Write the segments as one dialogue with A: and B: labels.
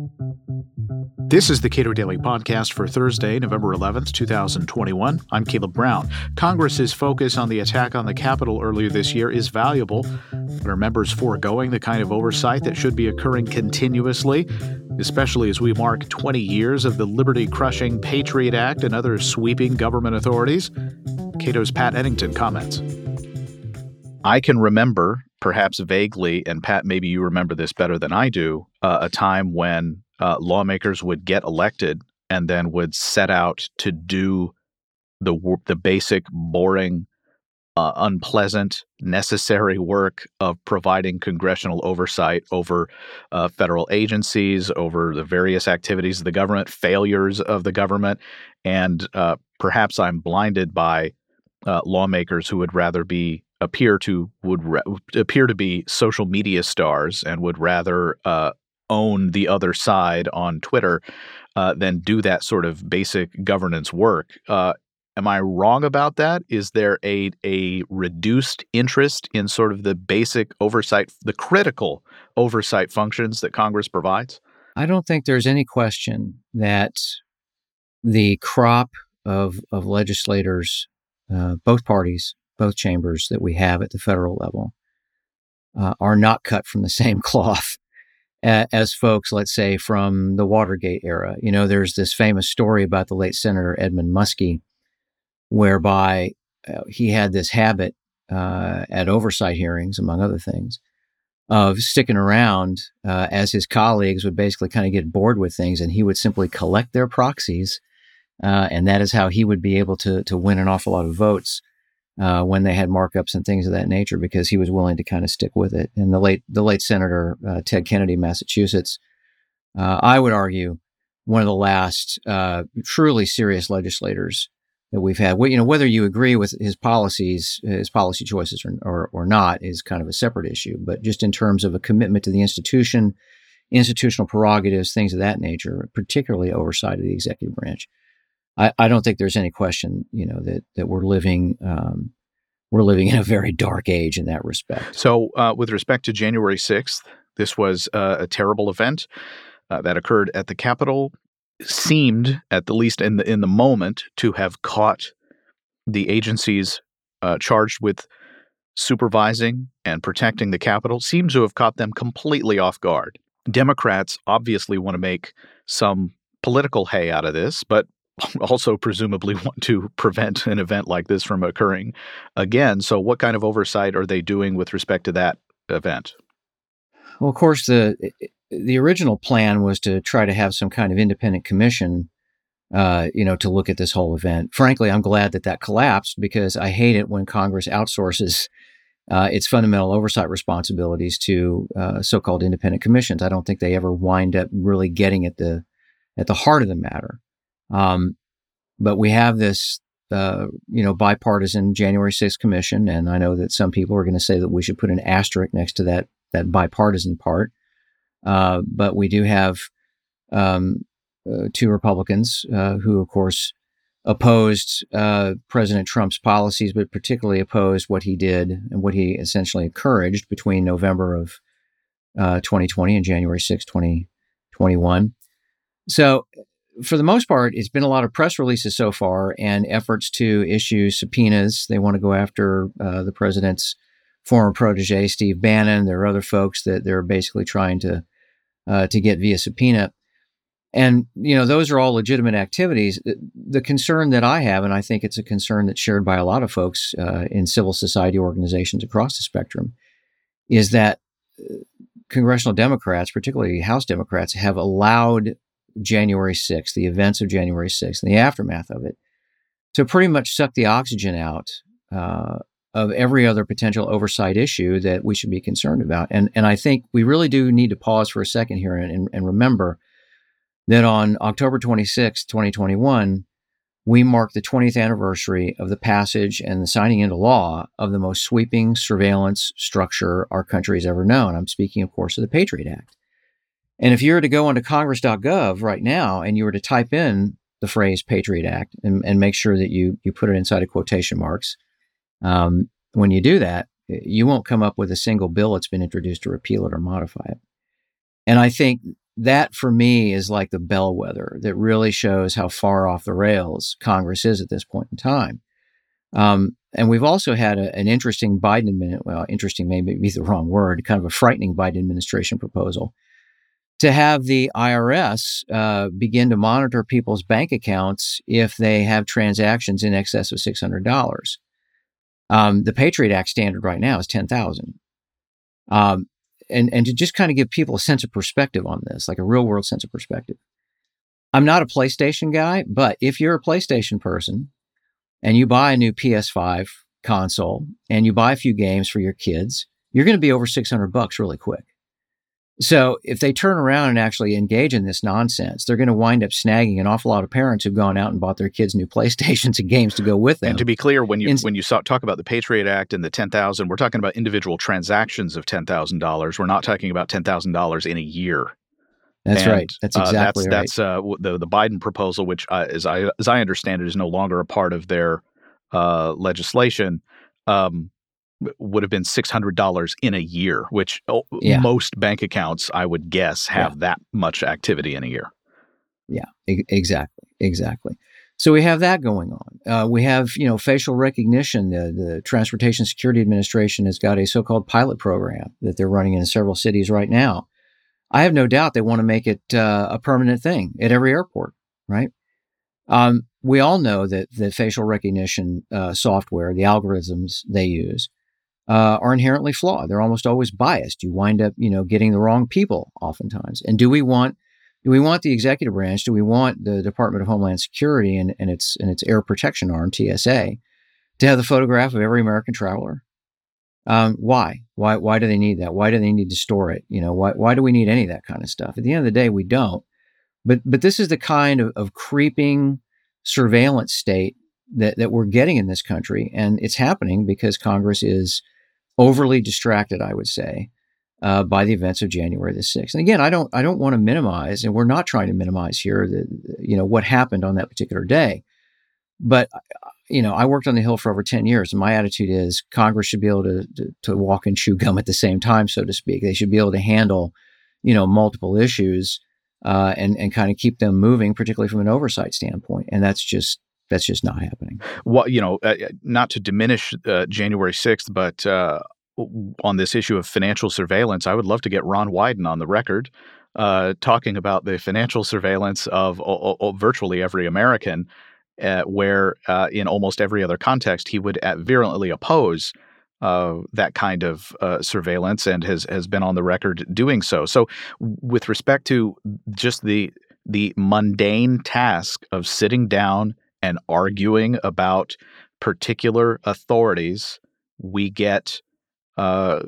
A: This is the Cato Daily Podcast for Thursday, November 11th, 2021. I'm Caleb Brown. Congress's focus on the attack on the Capitol earlier this year is valuable, but are members foregoing the kind of oversight that should be occurring continuously, especially as we mark 20 years of the liberty-crushing Patriot Act and other sweeping government authorities? Cato's Pat Eddington comments. I can remember, perhaps vaguely, and Pat, maybe you remember this better than I do, a time when lawmakers would get elected and then would set out to do the basic, boring, unpleasant, necessary work of providing congressional oversight over federal agencies, over the various activities of the government, failures of the government, and perhaps I'm blinded by lawmakers who would rather appear to be social media stars and would rather own the other side on Twitter than do that sort of basic governance work. Am I wrong about that? Is there a reduced interest in sort of the basic oversight, the critical oversight functions that Congress provides?
B: I don't think there's any question that the crop of legislators, both parties, both chambers that we have at the federal level, are not cut from the same cloth as folks, let's say, from the Watergate era. You know, there's this famous story about the late Senator Edmund Muskie, whereby he had this habit at oversight hearings, among other things, of sticking around as his colleagues would basically kind of get bored with things, and he would simply collect their proxies, and that is how he would be able to win an awful lot of votes when they had markups and things of that nature, because he was willing to kind of stick with it. And the late Senator Ted Kennedy, Massachusetts, I would argue one of the last truly serious legislators that we've had. Well, you know, whether you agree with his policy choices or not is kind of a separate issue. But just in terms of a commitment to the institution, institutional prerogatives, things of that nature, particularly oversight of the executive branch, I don't think there's any question, you know, that we're living in a very dark age in that respect.
A: So, with respect to January 6th, this was a terrible event that occurred at the Capitol. Seemed, at the least in the moment, to have caught the agencies charged with supervising and protecting the Capitol, seemed to have caught them completely off guard. Democrats obviously want to make some political hay out of this, but also presumably want to prevent an event like this from occurring again. So what kind of oversight are they doing with respect to that event?
B: Well, of course, the original plan was to try to have some kind of independent commission, to look at this whole event. Frankly, I'm glad that collapsed, because I hate it when Congress outsources its fundamental oversight responsibilities to so-called independent commissions. I don't think they ever wind up really getting at the heart of the matter. But we have this, bipartisan January 6th commission, and I know that some people are going to say that we should put an asterisk next to that bipartisan part. But we do have two Republicans who, of course, opposed President Trump's policies, but particularly opposed what he did and what he essentially encouraged between November of 2020 and January 6, 2021. So, for the most part, it's been a lot of press releases so far and efforts to issue subpoenas. They want to go after the president's former protege, Steve Bannon. There are other folks that they're basically trying to get via subpoena. And, you know, those are all legitimate activities. The concern that I have, and I think it's a concern that's shared by a lot of folks in civil society organizations across the spectrum, is that congressional Democrats, particularly House Democrats, have allowed January 6th, the events of January 6th and the aftermath of it, to pretty much suck the oxygen out of every other potential oversight issue that we should be concerned about. And I think we really do need to pause for a second here and remember that on October 26, 2021, we mark the 20th anniversary of the passage and the signing into law of the most sweeping surveillance structure our country has ever known. I'm speaking, of course, of the Patriot Act. And if you were to go onto congress.gov right now and you were to type in the phrase Patriot Act and make sure that you put it inside of quotation marks, when you do that, you won't come up with a single bill that's been introduced to repeal it or modify it. And I think that for me is like the bellwether that really shows how far off the rails Congress is at this point in time. And we've also had an interesting Biden administration, well, interesting may be the wrong word, kind of a frightening Biden administration proposal to have the IRS begin to monitor people's bank accounts if they have transactions in excess of $600. The Patriot Act standard right now is $10,000. And to just kind of give people a sense of perspective on this, like a real world sense of perspective. I'm not a PlayStation guy, but if you're a PlayStation person and you buy a new PS5 console and you buy a few games for your kids, you're going to be over $600 really quick. So if they turn around and actually engage in this nonsense, they're going to wind up snagging an awful lot of parents who've gone out and bought their kids new PlayStations and games to go with them.
A: And to be clear, when you talk about the Patriot Act and the $10,000, we're talking about individual transactions of $10,000. We're not talking about $10,000 in a year.
B: That's right. That's exactly right.
A: That's the Biden proposal, which, as I understand it, is no longer a part of their legislation. Would have been $600 in a year, which most bank accounts, I would guess, have that much activity in a year.
B: Yeah, exactly. So we have that going on. We have, facial recognition. The Transportation Security Administration has got a so-called pilot program that they're running in several cities right now. I have no doubt they want to make it a permanent thing at every airport, right? We all know that the facial recognition software, the algorithms they use, are inherently flawed. They're almost always biased. You wind up, getting the wrong people oftentimes. And do we want the executive branch? Do we want the Department of Homeland Security and its air protection arm, TSA, to have the photograph of every American traveler? Why? Why do they need that? Why do they need to store it? Why do we need any of that kind of stuff? At the end of the day, we don't. But this is the kind of creeping surveillance state that we're getting in this country, and it's happening because Congress is overly distracted, I would say, by the events of January the 6th. And again, I don't want to minimize, and we're not trying to minimize here, what happened on that particular day. But I worked on the Hill for over 10 years, and my attitude is Congress should be able to walk and chew gum at the same time, so to speak. They should be able to handle, multiple issues and kind of keep them moving, particularly from an oversight standpoint. And that's just not happening.
A: Well, not to diminish January 6th, but on this issue of financial surveillance, I would love to get Ron Wyden on the record talking about the financial surveillance of virtually every American, where in almost every other context, he would virulently oppose that kind of surveillance and has been on the record doing so. So with respect to just the mundane task of sitting down and arguing about particular authorities, we get, I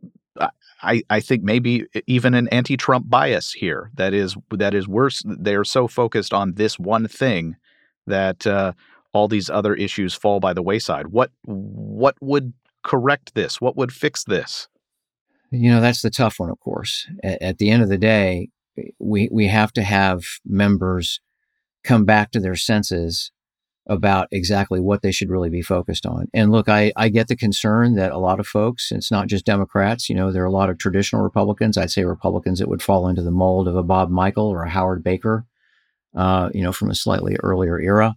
A: think, maybe even an anti-Trump bias here. That is worse. They're so focused on this one thing that all these other issues fall by the wayside. What would correct this? What would fix this?
B: That's the tough one, of course. At the end of the day, we have to have members come back to their senses about exactly what they should really be focused on. And look, I get the concern that a lot of folks, it's not just Democrats, there are a lot of traditional Republicans, I'd say Republicans that would fall into the mold of a Bob Michel or a Howard Baker, from a slightly earlier era,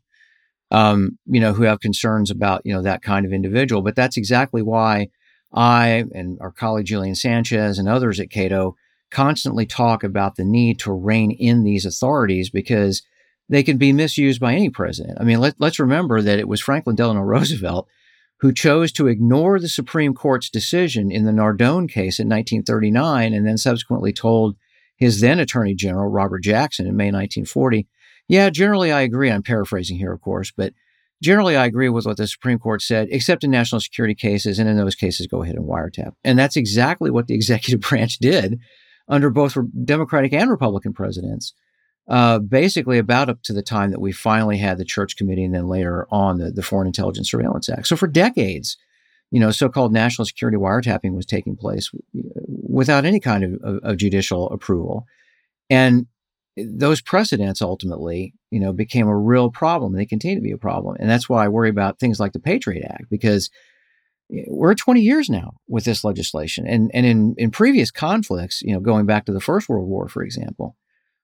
B: who have concerns about, that kind of individual. But that's exactly why I and our colleague Julian Sanchez and others at Cato constantly talk about the need to rein in these authorities, because they can be misused by any president. I mean, let's remember that it was Franklin Delano Roosevelt who chose to ignore the Supreme Court's decision in the Nardone case in 1939, and then subsequently told his then Attorney General, Robert Jackson, in May 1940, yeah, generally I agree. I'm paraphrasing here, of course, but generally I agree with what the Supreme Court said, except in national security cases, and in those cases, go ahead and wiretap. And that's exactly what the executive branch did under both Democratic and Republican presidents. Basically about up to the time that we finally had the Church Committee and then later on the Foreign Intelligence Surveillance Act. So for decades, so-called national security wiretapping was taking place without any kind of judicial approval. And those precedents ultimately, became a real problem. They continue to be a problem. And that's why I worry about things like the Patriot Act, because we're 20 years now with this legislation. And in previous conflicts, going back to the First World War, for example,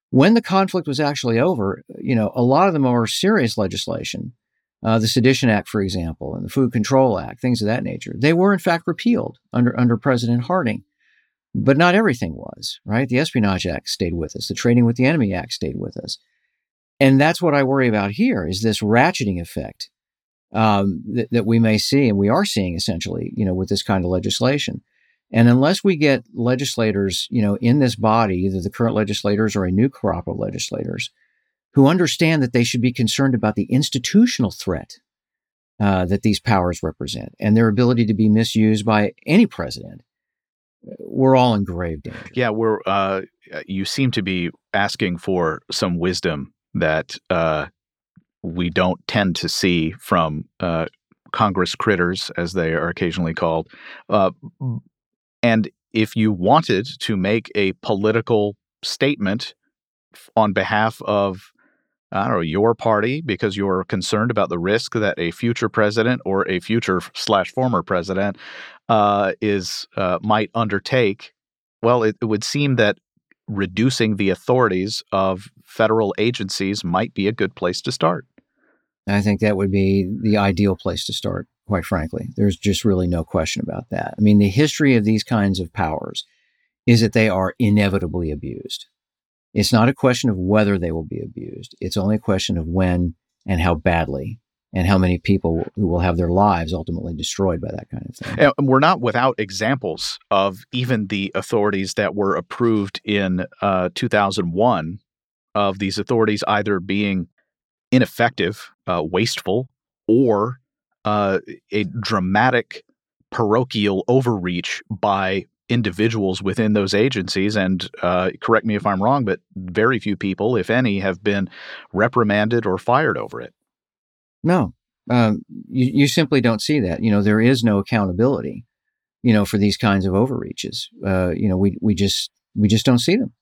B: When the conflict was actually over, a lot of the more serious legislation, the Sedition Act, for example, and the Food Control Act, things of that nature, they were in fact repealed under President Harding. But not everything was, right? The Espionage Act stayed with us. The Trading with the Enemy Act stayed with us. And that's what I worry about here, is this ratcheting effect that we may see, and we are seeing essentially, with this kind of legislation. And unless we get legislators, in this body, either the current legislators or a new crop of legislators, who understand that they should be concerned about the institutional threat that these powers represent and their ability to be misused by any president, we're all in grave danger.
A: Yeah, you seem to be asking for some wisdom that we don't tend to see from Congress critters, as they are occasionally called. And if you wanted to make a political statement on behalf of, your party, because you're concerned about the risk that a future president or a future / former president might undertake, well, it would seem that reducing the authorities of federal agencies might be a good place to start.
B: I think that would be the ideal place to start, quite frankly. There's just really no question about that. I mean, the history of these kinds of powers is that they are inevitably abused. It's not a question of whether they will be abused. It's only a question of when and how badly, and how many people who will have their lives ultimately destroyed by that kind of thing.
A: And we're not without examples of even the authorities that were approved in 2001, of these authorities either being ineffective, wasteful, or a dramatic parochial overreach by individuals within those agencies. And correct me if I'm wrong, but very few people, if any, have been reprimanded or fired over it.
B: No, you simply don't see that. There is no accountability, for these kinds of overreaches. We just don't see them.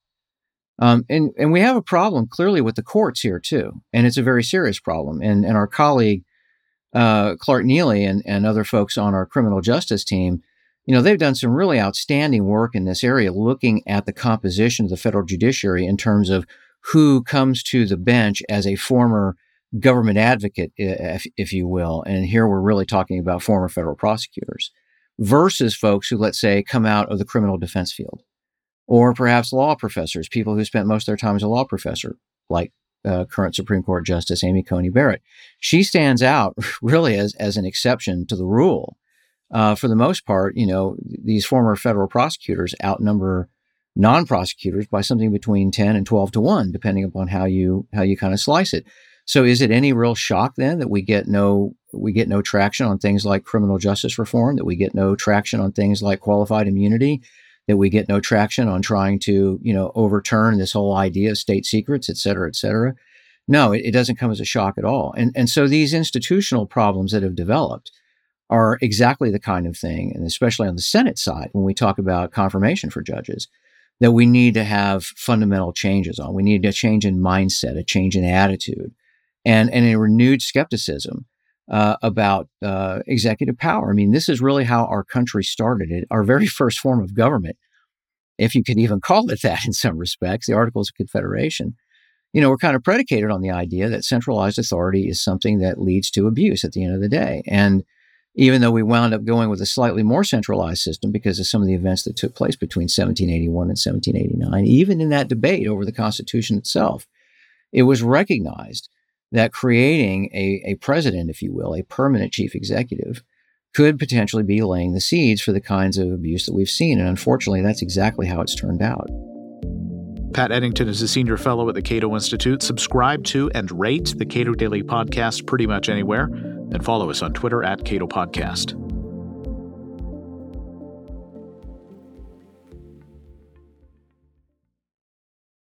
B: And we have a problem clearly with the courts here too. And it's a very serious problem. And our colleague, Clark Neely and other folks on our criminal justice team, they've done some really outstanding work in this area, looking at the composition of the federal judiciary in terms of who comes to the bench as a former government advocate, if you will. And here we're really talking about former federal prosecutors versus folks who, let's say, come out of the criminal defense field, or perhaps law professors, people who spent most of their time as a law professor, like current Supreme Court Justice Amy Coney Barrett. She stands out really as an exception to the rule. For the most part, these former federal prosecutors outnumber non-prosecutors by something between 10 and 12 to 1, depending upon how you kind of slice it. So is it any real shock then that we get no traction on things like criminal justice reform, that we get no traction on things like qualified immunity, that we get no traction on trying to, overturn this whole idea of state secrets, et cetera, et cetera? No, it doesn't come as a shock at all. And so these institutional problems that have developed are exactly the kind of thing, and especially on the Senate side, when we talk about confirmation for judges, that we need to have fundamental changes on. We need a change in mindset, a change in attitude, and a renewed skepticism about executive power. I mean, this is really how our country started. Our very first form of government, if you could even call it that in some respects, the Articles of Confederation, were kind of predicated on the idea that centralized authority is something that leads to abuse at the end of the day. And even though we wound up going with a slightly more centralized system because of some of the events that took place between 1781 and 1789, even in that debate over the Constitution itself, it was recognized that creating a president, if you will, a permanent chief executive, could potentially be laying the seeds for the kinds of abuse that we've seen. And unfortunately, that's exactly how it's turned out.
A: Pat Eddington is a senior fellow at the Cato Institute. Subscribe to and rate the Cato Daily Podcast pretty much anywhere, and follow us on Twitter @Cato Podcast.